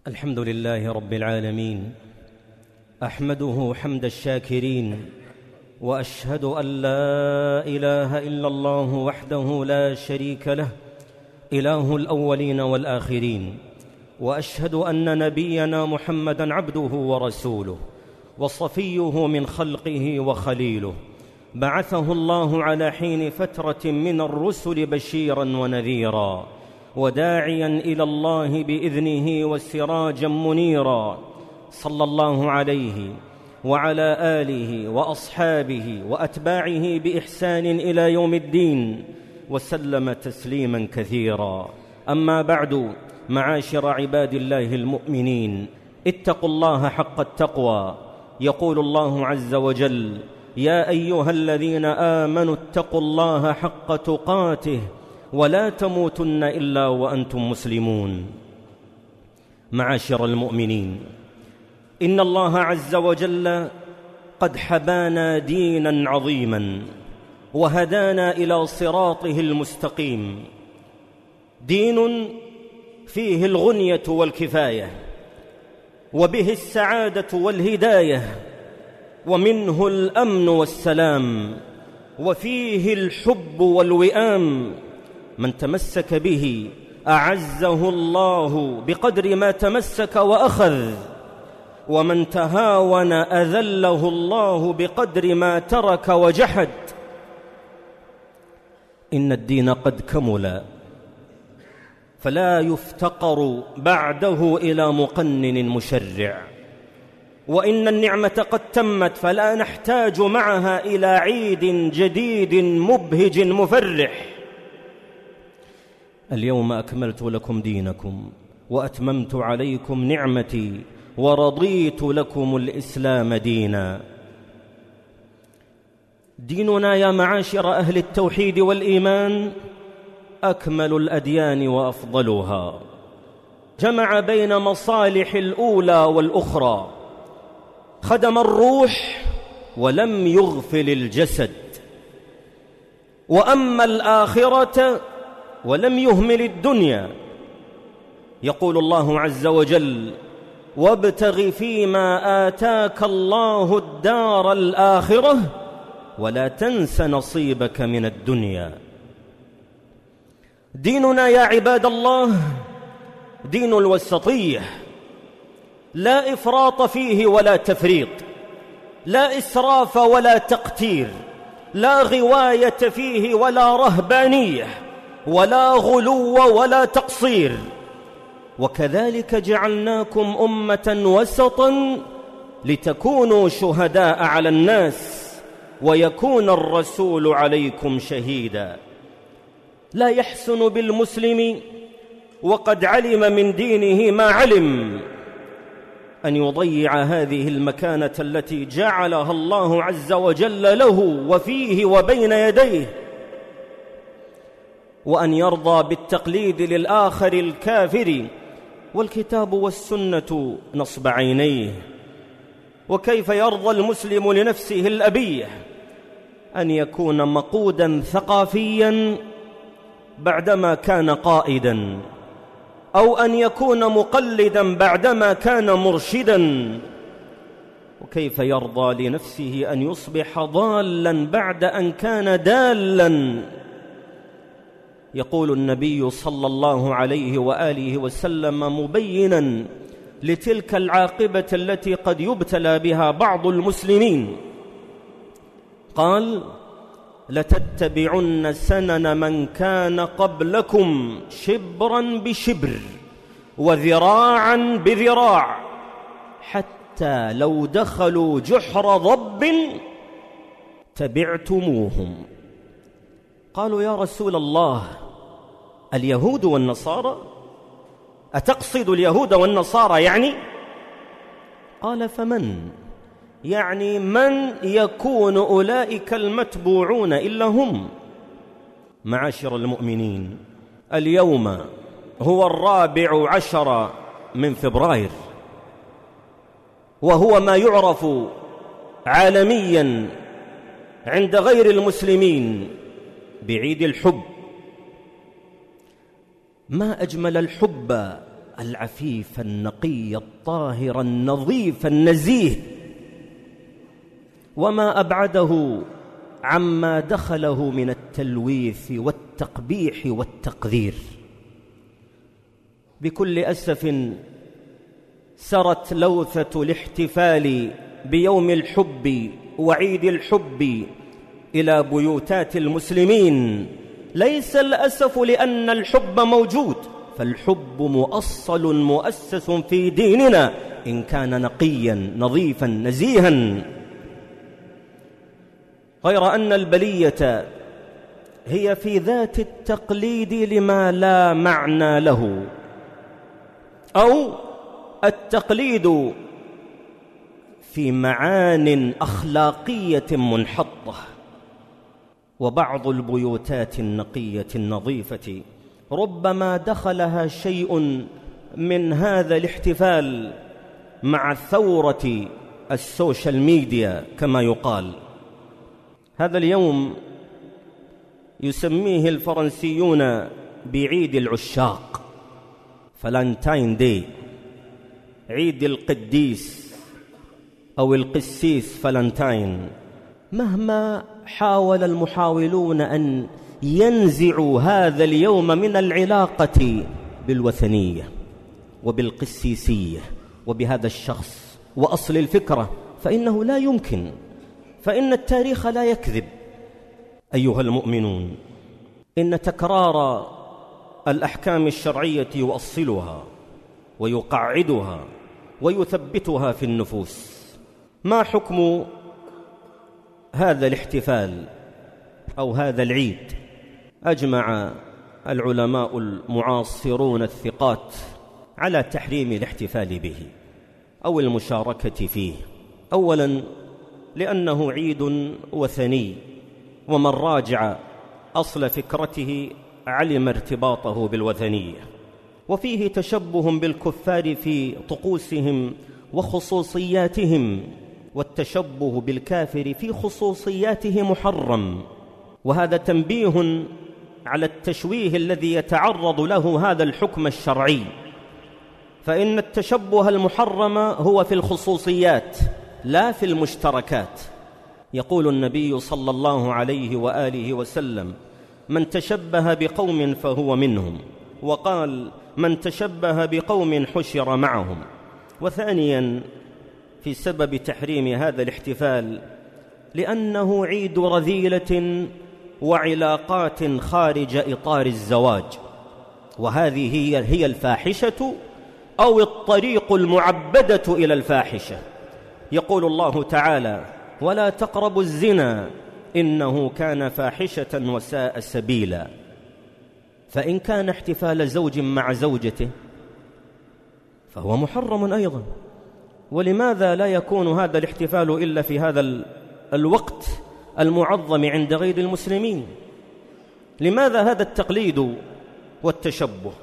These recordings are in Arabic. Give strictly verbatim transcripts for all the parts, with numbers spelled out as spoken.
الحمد لله رب العالمين، أحمده حمد الشاكرين، وأشهد أن لا إله إلا الله وحده لا شريك له إله الأولين والآخرين، وأشهد أن نبينا محمدًا عبده ورسوله وصفيه من خلقه وخليله، بعثه الله على حين فترة من الرسل بشيرًا ونذيرًا وداعيا إلى الله بإذنه وسراجا منيرا، صلى الله عليه وعلى آله وأصحابه وأتباعه بإحسان إلى يوم الدين، وسلم تسليما كثيرا. أما بعد، معاشر عباد الله المؤمنين، اتقوا الله حق التقوى. يقول الله عز وجل: يا أيها الذين آمنوا اتقوا الله حق تقاته ولا تموتن إلا وأنتم مسلمون. معاشر المؤمنين، إن الله عز وجل قد حبانا دينا عظيما وهدانا إلى صراطه المستقيم، دين فيه الغنية والكفاية، وبه السعادة والهداية، ومنه الأمن والسلام، وفيه الحب والوئام. من تمسك به أعزه الله بقدر ما تمسك وأخذ، ومن تهاون أذله الله بقدر ما ترك وجحد. إن الدين قد كمل، فلا يفتقر بعده إلى مقنن مشرع، وإن النعمة قد تمت، فلا نحتاج معها إلى عيد جديد مبهج مفرح. اليوم أكملت لكم دينكم وأتممت عليكم نعمتي ورضيت لكم الإسلام دينا. ديننا يا معاشر أهل التوحيد والإيمان أكمل الأديان وأفضلها، جمع بين مصالح الأولى والأخرى، خدم الروح ولم يغفل الجسد، وأما الآخرة ولم يهمل الدنيا. يقول الله عز وجل: وابتغ فيما آتاك الله الدار الآخرة ولا تنس نصيبك من الدنيا. ديننا يا عباد الله دين الوسطية، لا إفراط فيه ولا تفريط، لا إسراف ولا تقتير، لا غواية فيه ولا رهبانية، ولا غلو ولا تقصير. وكذلك جعلناكم أمة وسطا لتكونوا شهداء على الناس ويكون الرسول عليكم شهيدا. لا يحسن بالمسلم وقد علم من دينه ما علم أن يضيع هذه المكانة التي جعلها الله عز وجل له وفيه وبين يديه، وأن يرضى بالتقليد للآخر الكافر، والكتاب والسنة نصب عينيه. وكيف يرضى المسلم لنفسه الأبية أن يكون مقودا ثقافيا بعدما كان قائدا، أو أن يكون مقلدا بعدما كان مرشدا؟ وكيف يرضى لنفسه أن يصبح ضالا بعد أن كان دالا؟ يقول النبي صلى الله عليه وآله وسلم مبينا لتلك العاقبة التي قد يبتلى بها بعض المسلمين، قال: لتتبعن سنن من كان قبلكم شبرا بشبر وذراعا بذراع، حتى لو دخلوا جحر ضب تبعتموهم. قالوا: يا رسول الله، اليهود والنصارى؟ أتقصد اليهود والنصارى يعني؟ قال: فمن؟ يعني من يكون أولئك المتبوعون إلا هم؟ معاشر المؤمنين، اليوم هو الرابع عشر من فبراير، وهو ما يعرف عالميا عند غير المسلمين بعيد الحب. ما أجمل الحب العفيف النقي الطاهر النظيف النزيه، وما أبعده عما دخله من التلويث والتقبيح والتقذير. بكل أسف سرت لوثة الاحتفال بيوم الحب وعيد الحب إلى بيوتات المسلمين. ليس الأسف لأن الحب موجود، فالحب مؤصل مؤسس في ديننا إن كان نقيا نظيفا نزيها، غير أن البلية هي في ذات التقليد لما لا معنى له، أو التقليد في معان أخلاقية منحطة. وبعض البيوتات النقية النظيفة ربما دخلها شيء من هذا الاحتفال مع ثورة السوشيال ميديا كما يقال. هذا اليوم يسميه الفرنسيون بعيد العشاق، فالنتاين دي، عيد القديس أو القسيس فالنتاين. مهما حاول المحاولون أن ينزعوا هذا اليوم من العلاقة بالوثنية وبالقسيسية وبهذا الشخص وأصل الفكرة، فإنه لا يمكن، فإن التاريخ لا يكذب. أيها المؤمنون، إن تكرار الأحكام الشرعية يؤصلها ويقعدها ويثبتها في النفوس. ما حكم هذا الاحتفال أو هذا العيد؟ أجمع العلماء المعاصرون الثقات على تحريم الاحتفال به أو المشاركة فيه. أولا لأنه عيد وثني، ومن راجع أصل فكرته علم ارتباطه بالوثنية، وفيه تشبه بالكفار في طقوسهم وخصوصياتهم، والتشبه بالكافر في خصوصياته محرم. وهذا تنبيه على التشويه الذي يتعرض له هذا الحكم الشرعي، فإن التشبه المحرم هو في الخصوصيات لا في المشتركات. يقول النبي صلى الله عليه وآله وسلم: من تشبه بقوم فهو منهم، وقال: من تشبه بقوم حشر معهم. وثانيا في سبب تحريم هذا الاحتفال لأنه عيد رذيلة وعلاقات خارج إطار الزواج، وهذه هي هي الفاحشة أو الطريق المعبدة إلى الفاحشة. يقول الله تعالى: ولا تقربوا الزنا إنه كان فاحشة وساء سبيلا. فإن كان احتفال زوج مع زوجته فهو محرم أيضا. ولماذا لا يكون هذا الاحتفال إلا في هذا الوقت المعظم عند غير المسلمين؟ لماذا هذا التقليد والتشبه؟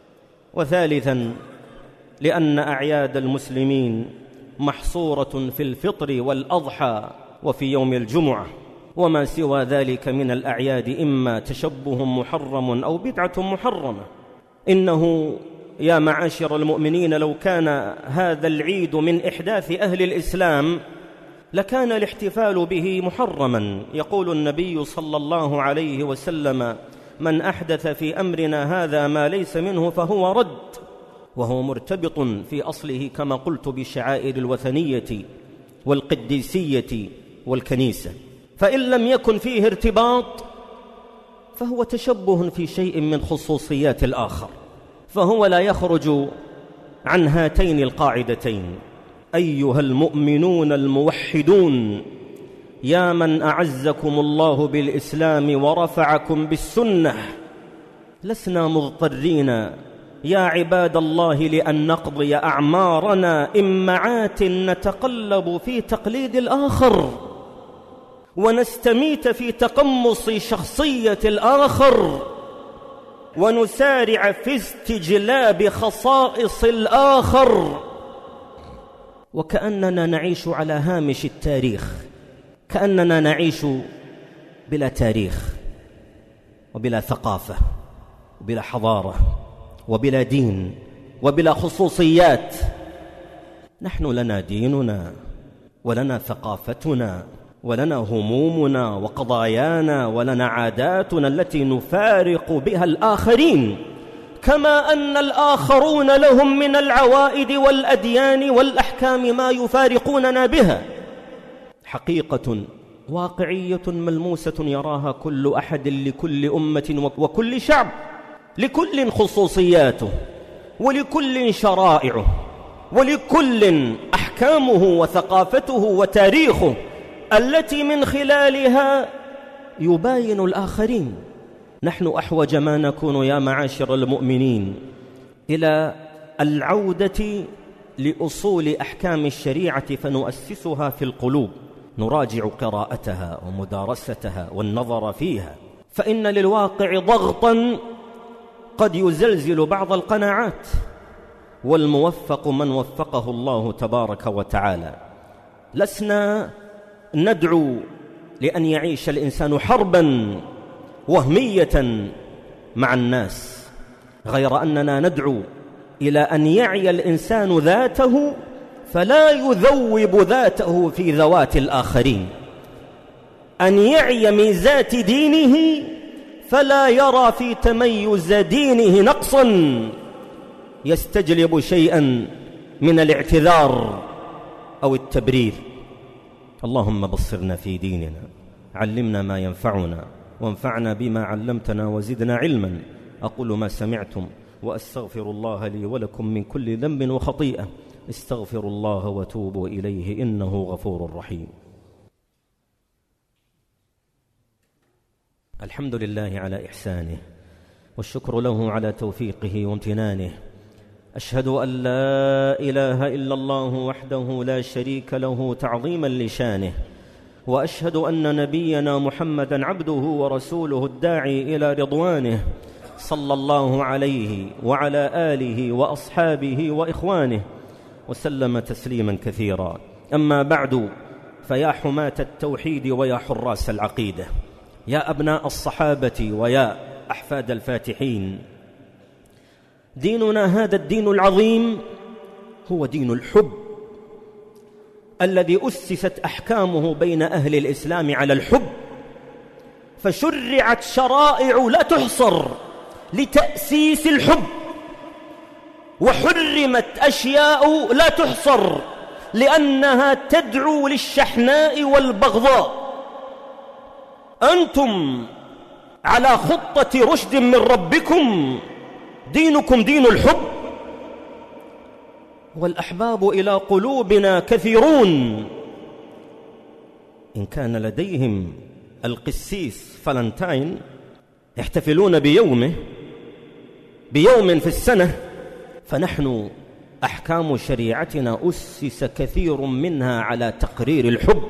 وثالثا لأن أعياد المسلمين محصورة في الفطر والأضحى وفي يوم الجمعة، وما سوى ذلك من الأعياد إما تشبه محرم أو بدعة محرمة. إنه يا معاشر المؤمنين لو كان هذا العيد من إحداث أهل الإسلام لكان الاحتفال به محرما. يقول النبي صلى الله عليه وسلم: من أحدث في أمرنا هذا ما ليس منه فهو رد، وهو مرتبط في أصله كما قلت بشعائر الوثنية والقديسية والكنيسة. فإن لم يكن فيه ارتباط فهو تشبه في شيء من خصوصيات الآخر، فهو لا يخرج عن هاتين القاعدتين. أيها المؤمنون الموحدون، يا من أعزكم الله بالإسلام ورفعكم بالسنة، لسنا مضطرين يا عباد الله لأن نقضي أعمارنا إمعات نتقلب في تقليد الآخر ونستميت في تقمص شخصية الآخر ونسارع في استجلاب خصائص الآخر، وكأننا نعيش على هامش التاريخ، كأننا نعيش بلا تاريخ وبلا ثقافة وبلا حضارة وبلا دين وبلا خصوصيات. نحن لنا ديننا ولنا ثقافتنا ولنا همومنا وقضايانا ولنا عاداتنا التي نفارق بها الآخرين، كما أن الآخرون لهم من العوائد والأديان والأحكام ما يفارقوننا بها. حقيقة واقعية ملموسة يراها كل أحد لكل أمة وكل شعب، لكل خصوصياته ولكل شرائعه ولكل أحكامه وثقافته وتاريخه التي من خلالها يباين الآخرين. نحن أحوج ما نكون يا معاشر المؤمنين إلى العودة لأصول أحكام الشريعة فنؤسسها في القلوب، نراجع قراءتها ومدارستها والنظر فيها، فإن للواقع ضغطا قد يزلزل بعض القناعات، والموفق من وفقه الله تبارك وتعالى. لسنا ندعو لأن يعيش الإنسان حربا وهمية مع الناس، غير أننا ندعو إلى أن يعي الإنسان ذاته فلا يذوب ذاته في ذوات الآخرين، أن يعي ميزات دينه فلا يرى في تميز دينه نقصا يستجلب شيئا من الاعتذار أو التبرير. اللهم بصرنا في ديننا، علمنا ما ينفعنا وانفعنا بما علمتنا وزدنا علما. أقول ما سمعتم وأستغفر الله لي ولكم من كل ذنب وخطيئة، استغفروا الله وتوبوا إليه إنه غفور رحيم. الحمد لله على إحسانه، والشكر له على توفيقه وامتنانه. أشهد أن لا إله إلا الله وحده لا شريك له تعظيما لشانه، وأشهد أن نبينا محمدا عبده ورسوله الداعي إلى رضوانه، صلى الله عليه وعلى آله وأصحابه وإخوانه وسلم تسليما كثيرا. أما بعد، فيا حماة التوحيد ويا حراس العقيدة، يا أبناء الصحابة ويا أحفاد الفاتحين، ديننا هذا الدين العظيم هو دين الحب الذي أسست أحكامه بين أهل الإسلام على الحب، فشرعت شرائع لا تحصر لتأسيس الحب، وحرمت أشياء لا تحصر لأنها تدعو للشحناء والبغضاء. أنتم على خطة رشد من ربكم، دينكم دين الحب، والأحباب إلى قلوبنا كثيرون. إن كان لديهم القسيس فالنتاين يحتفلون بيومه بيوم في السنة، فنحن أحكام شريعتنا أسس كثير منها على تقرير الحب.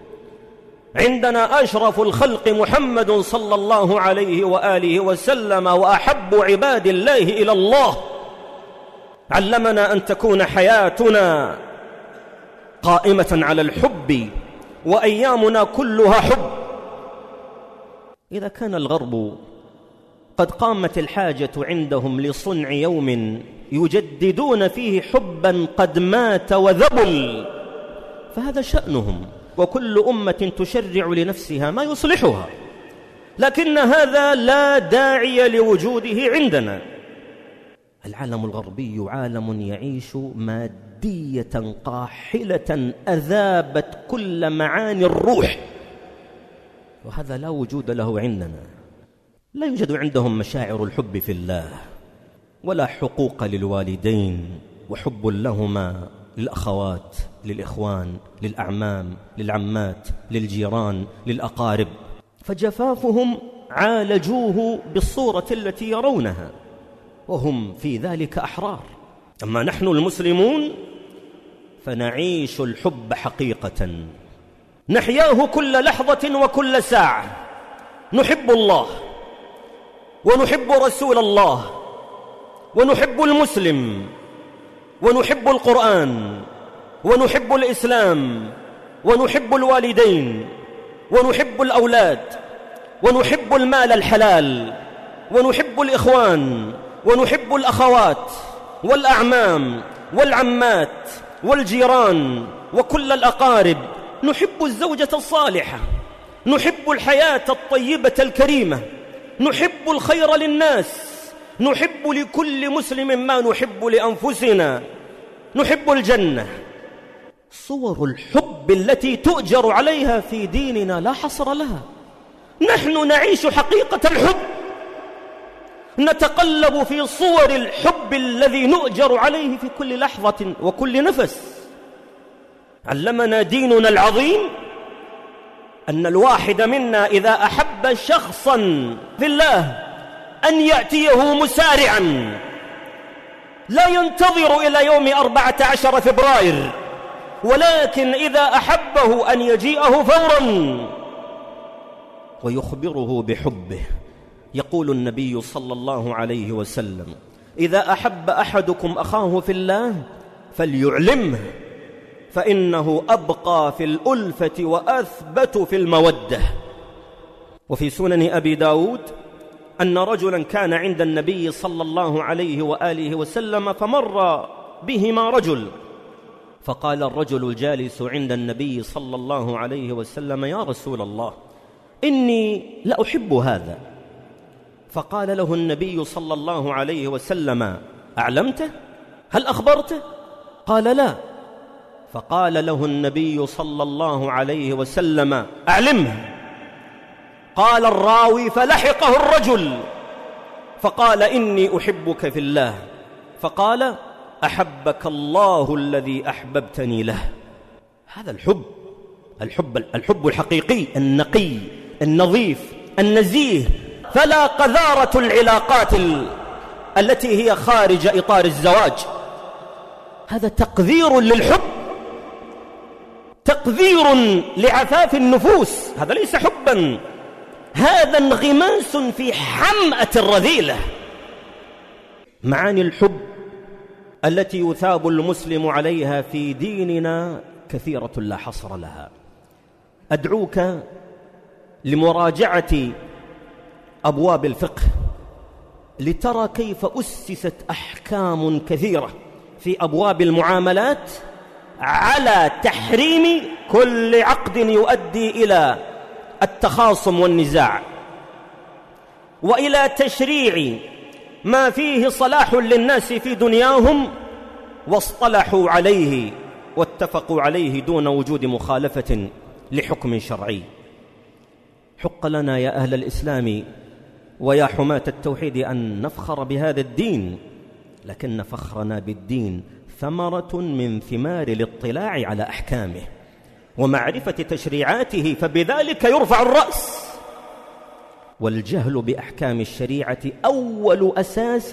عندنا أشرف الخلق محمد صلى الله عليه وآله وسلم، وأحب عباد الله إلى الله. علمنا أن تكون حياتنا قائمة على الحب وأيامنا كلها حب. إذا كان الغرب قد قامت الحاجة عندهم لصنع يوم يجددون فيه حبا قد مات وذبل، فهذا شأنهم، وكل أمة تشرع لنفسها ما يصلحها، لكن هذا لا داعي لوجوده عندنا. العالم الغربي عالم يعيش مادية قاحلة أذابت كل معاني الروح، وهذا لا وجود له عندنا. لا يوجد عندهم مشاعر الحب في الله، ولا حقوق للوالدين وحب لهما، للأخوات، للإخوان، للأعمام، للعمات، للجيران، للأقارب، فجفافهم عالجوه بالصورة التي يرونها، وهم في ذلك أحرار. أما نحن المسلمون فنعيش الحب حقيقة، نحياه كل لحظة وكل ساعة. نحب الله ونحب رسول الله ونحب المسلم ونحب القرآن ونحب الإسلام ونحب الوالدين ونحب الأولاد ونحب المال الحلال ونحب الإخوان ونحب الأخوات والأعمام والعمات والجيران وكل الأقارب. نحب الزوجة الصالحة، نحب الحياة الطيبة الكريمة، نحب الخير للناس، نحب لكل مسلم ما نحب لأنفسنا، نحب الجنة. صور الحب التي تؤجر عليها في ديننا لا حصر لها. نحن نعيش حقيقة الحب، نتقلب في صور الحب الذي نؤجر عليه في كل لحظة وكل نفس. علمنا ديننا العظيم أن الواحد منا إذا أحب شخصا في الله أن يأتيه مسارعا، لا ينتظر إلى يوم أربعة عشر فبراير، ولكن إذا أحبه أن يجيئه فورا ويخبره بحبه. يقول النبي صلى الله عليه وسلم: إذا أحب أحدكم أخاه في الله فليعلمه، فإنه أبقى في الألفة وأثبت في المودة. وفي سنن أبي داود أن رجلا كان عند النبي صلى الله عليه وآله وسلم فمر بهما رجل، فقال الرجل الجالس عند النبي صلى الله عليه وسلم: يا رسول الله، إني لأحب هذا. فقال له النبي صلى الله عليه وسلم: أعلمته؟ هل أخبرته؟ قال: لا. فقال له النبي صلى الله عليه وسلم: أعلمه. قال الراوي: فلحقه الرجل فقال: إني أحبك في الله. فقال: أحبك الله الذي أحببتني له. هذا الحب، الحب الحب الحقيقي النقي النظيف النزيه. فلا قذارة العلاقات التي هي خارج إطار الزواج. هذا تقذير للحب، تقذير لعفاف النفوس. هذا ليس حبا، هذا انغماس في حمأة الرذيلة. معاني الحب التي يثاب المسلم عليها في ديننا كثيرة لا حصر لها. أدعوك لمراجعة أبواب الفقه لترى كيف أسست أحكام كثيرة في أبواب المعاملات على تحريم كل عقد يؤدي إلى التخاصم والنزاع، وإلى تشريع ما فيه صلاح للناس في دنياهم واصطلحوا عليه واتفقوا عليه دون وجود مخالفة لحكم شرعي. حق لنا يا أهل الإسلام ويا حماة التوحيد أن نفخر بهذا الدين، لكن فخرنا بالدين ثمرة من ثمار الاطلاع على أحكامه ومعرفة تشريعاته، فبذلك يرفع الرأس. والجهل بأحكام الشريعة أول أساس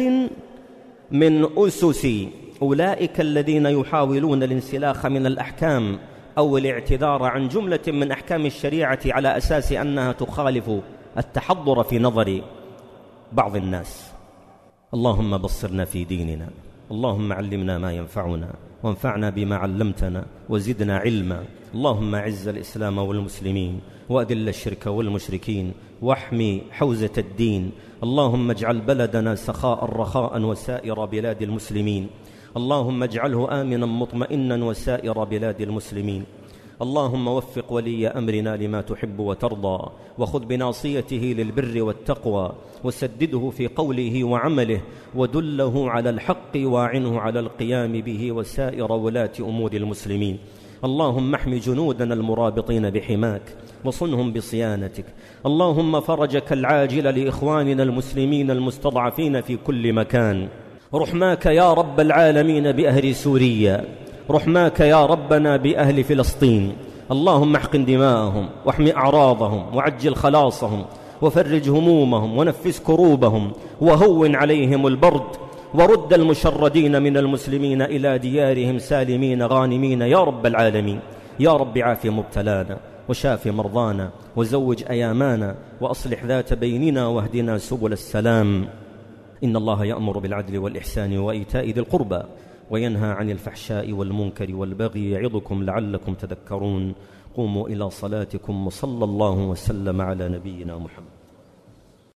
من أسس أولئك الذين يحاولون الانسلاخ من الأحكام أو الاعتذار عن جملة من أحكام الشريعة على أساس أنها تخالف التحضر في نظر بعض الناس. اللهم بصرنا في ديننا، اللهم علمنا ما ينفعنا وانفعنا بما علمتنا وزدنا علما. اللهم أعز الإسلام والمسلمين وأذل الشرك والمشركين واحمي حوزة الدين. اللهم اجعل بلدنا سخاء رخاء وسائر بلاد المسلمين. اللهم اجعله آمنا مطمئنا وسائر بلاد المسلمين. اللهم وفق ولي أمرنا لما تحب وترضى، وخذ بناصيته للبر والتقوى، وسدده في قوله وعمله، ودله على الحق واعنه على القيام به وسائر ولاة أمور المسلمين. اللهم احم جنودنا المرابطين بحماك وصنهم بصيانتك. اللهم فرجك العاجل لإخواننا المسلمين المستضعفين في كل مكان. رحماك يا رب العالمين بأهل سوريا، رحماك يا ربنا بأهل فلسطين. اللهم احقن دماءهم واحمي أعراضهم وعجل خلاصهم وفرج همومهم ونفس كروبهم وهون عليهم البرد، ورد المشردين من المسلمين إلى ديارهم سالمين غانمين يا رب العالمين. يا رب عاف مبتلانا وشاف مرضانا وزوج أيامانا وأصلح ذات بيننا واهدنا سبل السلام. إن الله يأمر بالعدل والإحسان وإيتاء ذي القربى وينهى عن الفحشاء والمنكر والبغي يعظكم لعلكم تذكرون. قوموا إلى صلاتكم وصلى الله وسلم على نبينا محمد.